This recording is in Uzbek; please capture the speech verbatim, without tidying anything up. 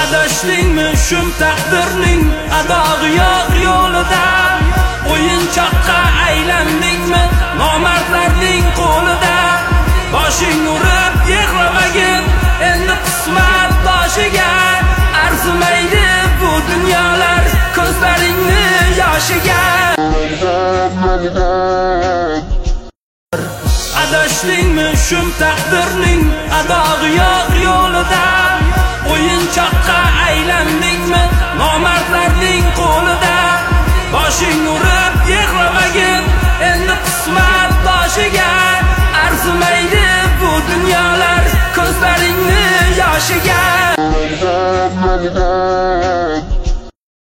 Adashdingmi shum taqdirning adog'i yo'q yo'lida? O'yinchoqqa aylandingmi nomardlarning qo'lida? Boshing urib yig'lamagin endi qismat boshiga. Arzimaydi bu dunyolar ko'zlaringni yoshiga. Adashdingmi shum taqdirning adog'i yo'q yo'lida? O'yinchoqqa aylandingmi nomardlarning qo'lida? Boshing urib yig'lamagin endi qismat boshiga. Arzimaydi bu dunyolar ko'zlaringni yoshiga.